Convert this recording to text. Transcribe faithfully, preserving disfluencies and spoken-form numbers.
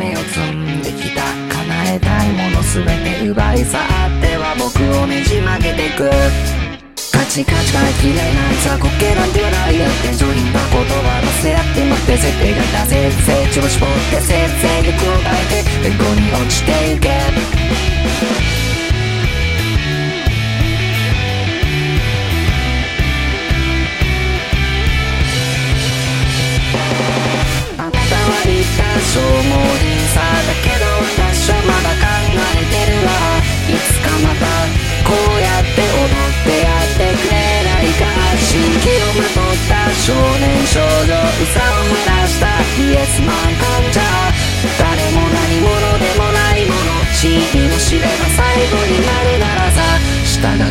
を積んできた。叶えたいものすべて奪い去っては僕をねじ曲げてく。カチカチから綺麗な雑魚系なんて笑い合って上品な言葉乗せ合って待って設定が出せ成長絞ってせいぜい力を変えてレコに落ちてゆけ。しょうもいさだけど私はまだ考えてるわ。いつかまたこうやって踊ってやってくれないか。新規をまとった少年少女うさを晴らしたイエスマン患者。誰も何者でもないもの真意を知れば最後になるならさ従